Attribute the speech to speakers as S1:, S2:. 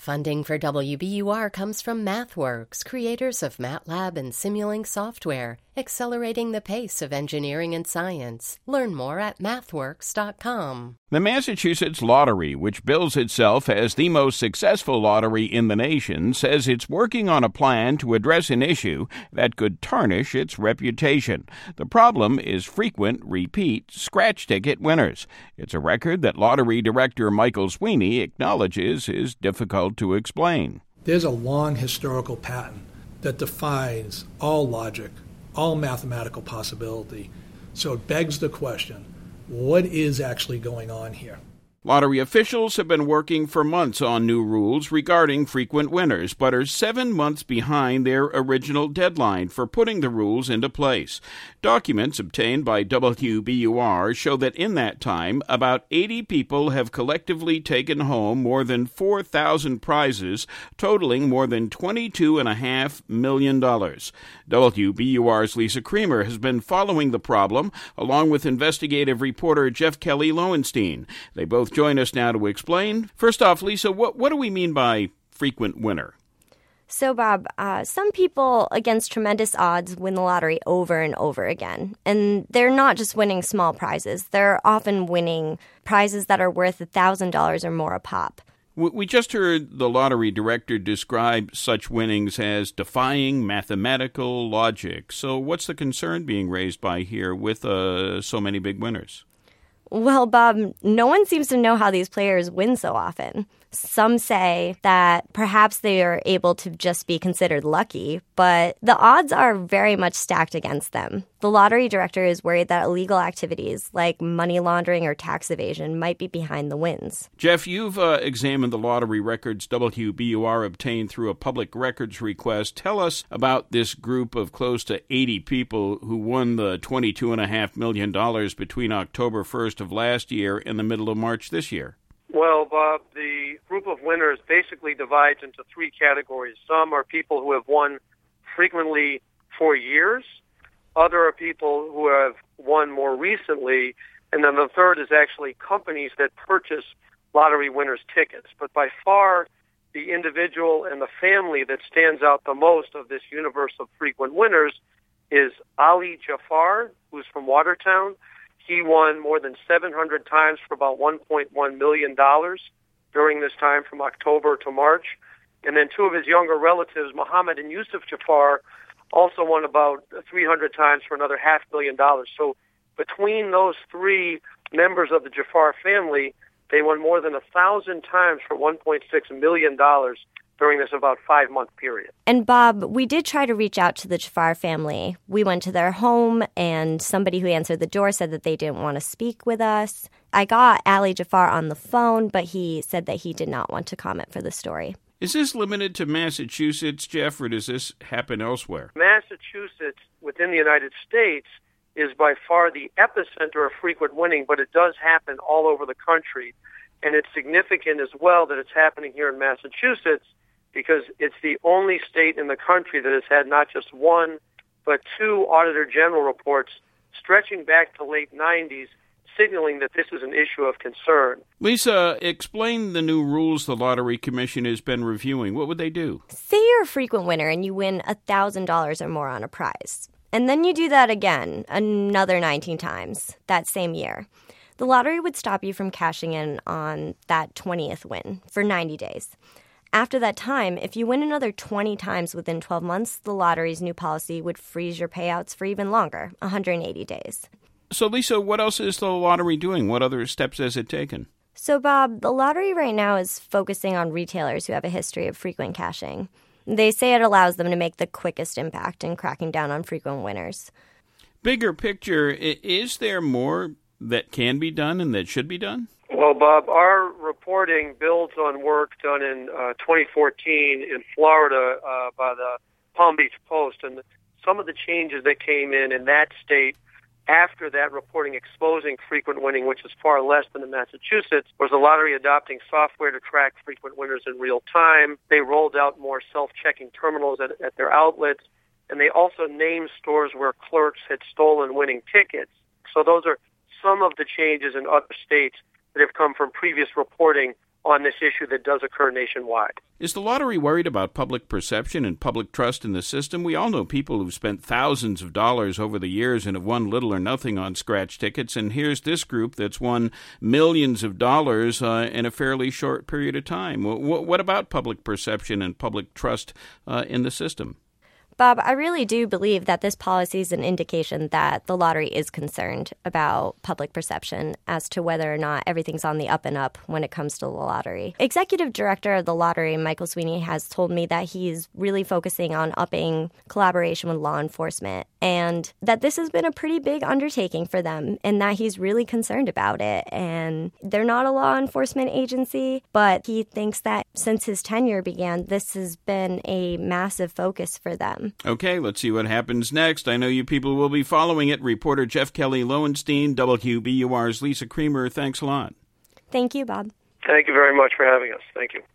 S1: Funding for WBUR comes from MathWorks, creators of MATLAB and Simulink software, accelerating the pace of engineering and science. Learn more at mathworks.com.
S2: The Massachusetts Lottery, which bills itself as the most successful lottery in the nation, says it's working on a plan to address an issue that could tarnish its reputation. The problem is frequent, repeat, scratch ticket winners. It's a record that lottery director Michael Sweeney acknowledges is difficult to explain.
S3: There's a long historical pattern that defies all logic, all mathematical possibility. So it begs the question, what is actually going on here?
S2: Lottery officials have been working for months on new rules regarding frequent winners, but are 7 months behind their original deadline for putting the rules into place. Documents obtained by WBUR show that in that time, about 80 people have collectively taken home more than 4,000 prizes, totaling more than $22.5 million. WBUR's Lisa Creamer has been following the problem, along with investigative reporter Jeff Kelly Lowenstein. They both join us now to explain. First off, Lisa, what do we mean by frequent winner?
S4: So, Bob, some people against tremendous odds win the lottery over and over again. And they're not just winning small prizes. They're often winning prizes that are worth $1,000 or more a pop.
S2: We just heard the lottery director describe such winnings as defying mathematical logic. So what's the concern being raised by here with so many big winners?
S4: Well, Bob, no one seems to know how these players win so often. Some say that perhaps they are able to just be considered lucky, but the odds are very much stacked against them. The lottery director is worried that illegal activities like money laundering or tax evasion might be behind the wins.
S2: Jeff, you've examined the lottery records WBUR obtained through a public records request. Tell us about this group of close to 80 people who won the $22.5 million between October 1st of last year and the middle of March this year.
S5: Well, Bob, the group of winners basically divides into three categories. Some are people who have won frequently for years. Other are people who have won more recently. And then the third is actually companies that purchase lottery winners' tickets. But by far, the individual and the family that stands out the most of this universe of frequent winners is Ali Jafar, who's from Watertown. He won more than 700 times for about $1.1 million during this time from October to March. And then two of his younger relatives, Muhammad and Yusuf Jafar, also won about 300 times for another $500,000. So between those three members of the Jafar family, they won more than 1,000 times for $1.6 million during this about 5-month period.
S4: And Bob, we did try to reach out to the Jafar family. We went to their home, and somebody who answered the door said that they didn't want to speak with us. I got Ali Jafar on the phone, but he said that he did not want to comment for the story.
S2: Is this limited to Massachusetts, Jeff, or does this happen elsewhere?
S5: Massachusetts, within the United States, is by far the epicenter of frequent winning, but it does happen all over the country. And it's significant as well that it's happening here in Massachusetts, because it's the only state in the country that has had not just one, but two Auditor General reports stretching back to late 90s, signaling that this is an issue of concern.
S2: Lisa, explain the new rules the Lottery Commission has been reviewing. What would they do?
S4: Say you're a frequent winner and you win $1,000 or more on a prize. And then you do that again, another 19 times that same year. The lottery would stop you from cashing in on that 20th win for 90 days. After that time, if you win another 20 times within 12 months, the lottery's new policy would freeze your payouts for even longer, 180 days.
S2: So, Lisa, what else is the lottery doing? What other steps has it taken?
S4: So, Bob, the lottery right now is focusing on retailers who have a history of frequent cashing. They say it allows them to make the quickest impact in cracking down on frequent winners.
S2: Bigger picture, is there more that can be done and that should be done?
S5: Well, Bob, our reporting builds on work done in 2014 in Florida by the Palm Beach Post. And some of the changes that came in that state after that reporting exposing frequent winning, which is far less than in Massachusetts, was the lottery adopting software to track frequent winners in real time. They rolled out more self-checking terminals at their outlets. And they also named stores where clerks had stolen winning tickets. So those are some of the changes in other states that have come from previous reporting on this issue that does occur nationwide.
S2: Is the lottery worried about public perception and public trust in the system? We all know people who've spent thousands of dollars over the years and have won little or nothing on scratch tickets, and here's this group that's won millions of dollars in a fairly short period of time. What about public perception and public trust in the system?
S4: Bob, I really do believe that this policy is an indication that the lottery is concerned about public perception as to whether or not everything's on the up and up when it comes to the lottery. Executive Director of the lottery, Michael Sweeney, has told me that he's really focusing on upping collaboration with law enforcement and that this has been a pretty big undertaking for them and that he's really concerned about it. And they're not a law enforcement agency, but he thinks that since his tenure began, this has been a massive focus for them.
S2: Okay, let's see what happens next. I know you people will be following it. Reporter Jeff Kelly Lowenstein, WBUR's Lisa Creamer, thanks a lot.
S4: Thank you, Bob.
S5: Thank you very much for having us. Thank you.